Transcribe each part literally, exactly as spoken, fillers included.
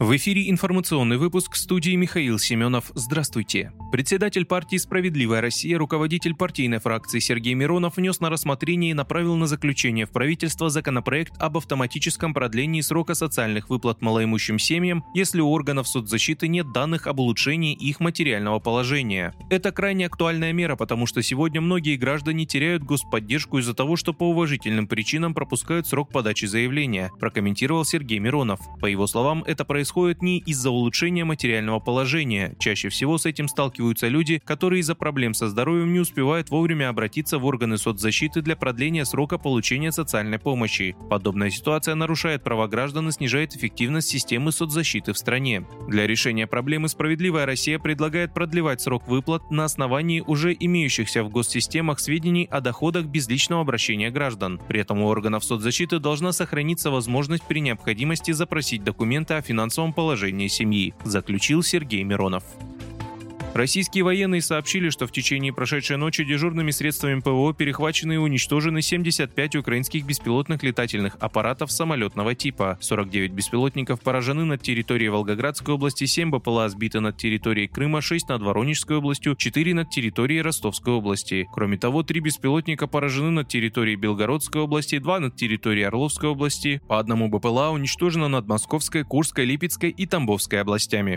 В эфире информационный выпуск, в студии Михаил Семенов. Здравствуйте. Председатель партии «Справедливая Россия», руководитель партийной фракции Сергей Миронов внес на рассмотрение и направил на заключение в правительство законопроект об автоматическом продлении срока социальных выплат малоимущим семьям, если у органов соцзащиты нет данных об улучшении их материального положения. Это крайне актуальная мера, потому что сегодня многие граждане теряют господдержку из-за того, что по уважительным причинам пропускают срок подачи заявления, прокомментировал Сергей Миронов. По его словам, это происходит не из-за улучшения материального положения. Чаще всего с этим сталкиваются люди, которые из-за проблем со здоровьем не успевают вовремя обратиться в органы соцзащиты для продления срока получения социальной помощи. Подобная ситуация нарушает права граждан и снижает эффективность системы соцзащиты в стране. Для решения проблемы «Справедливая Россия» предлагает продлевать срок выплат на основании уже имеющихся в госсистемах сведений о доходах без личного обращения граждан. При этом у органов соцзащиты должна сохраниться возможность при необходимости запросить документы о финансовом положении семьи, заключил Сергей Миронов. Российские военные сообщили, что в течение прошедшей ночи дежурными средствами ПВО перехвачены и уничтожены семьдесят пять украинских беспилотных летательных аппаратов самолетного типа. сорок девять беспилотников поражены над территорией Волгоградской области, семь БПЛА сбиты над территорией Крыма, шесть над Воронежской областью, четыре над территорией Ростовской области. Кроме того, три беспилотника поражены над территорией Белгородской области, два над территорией Орловской области, по одному БПЛА уничтожено над Московской, Курской, Липецкой и Тамбовской областями.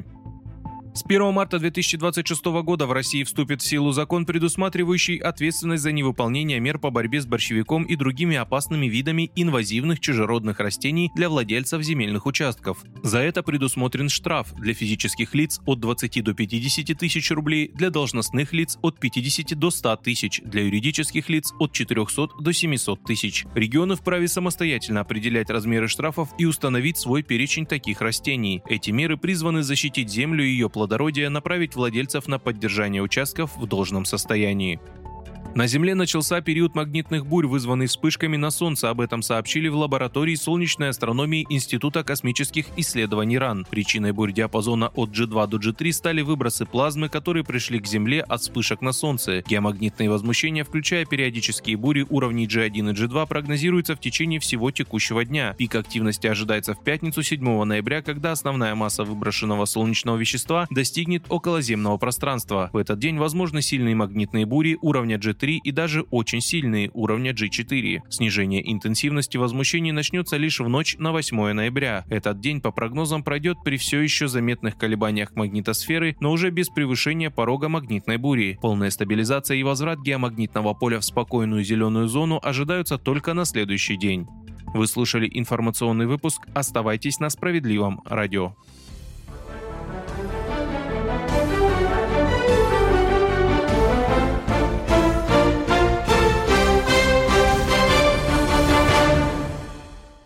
С первого марта две тысячи двадцать шестого года в России вступит в силу закон, предусматривающий ответственность за невыполнение мер по борьбе с борщевиком и другими опасными видами инвазивных чужеродных растений для владельцев земельных участков. За это предусмотрен штраф для физических лиц от двадцати до пятидесяти тысяч рублей, для должностных лиц от пятидесяти до ста тысяч, для юридических лиц от четырехсот до семисот тысяч. Регионы вправе самостоятельно определять размеры штрафов и установить свой перечень таких растений. Эти меры призваны защитить землю и ее плодородие, плодородия, направить владельцев на поддержание участков в должном состоянии. На Земле начался период магнитных бурь, вызванный вспышками на Солнце. Об этом сообщили в лаборатории солнечной астрономии Института космических исследований РАН. Причиной бурь диапазона от джи два до джи три стали выбросы плазмы, которые пришли к Земле от вспышек на Солнце. Геомагнитные возмущения, включая периодические бури уровней джи один и джи два, прогнозируются в течение всего текущего дня. Пик активности ожидается в пятницу седьмого ноября, когда основная масса выброшенного солнечного вещества достигнет околоземного пространства. В этот день возможны сильные магнитные бури уровня джи три и даже очень сильные уровня джи четыре. Снижение интенсивности возмущений начнется лишь в ночь на восьмое ноября. Этот день, по прогнозам, пройдет при все еще заметных колебаниях магнитосферы, но уже без превышения порога магнитной бури. Полная стабилизация и возврат геомагнитного поля в спокойную зеленую зону ожидаются только на следующий день. Вы слушали информационный выпуск. Оставайтесь на Справедливом радио.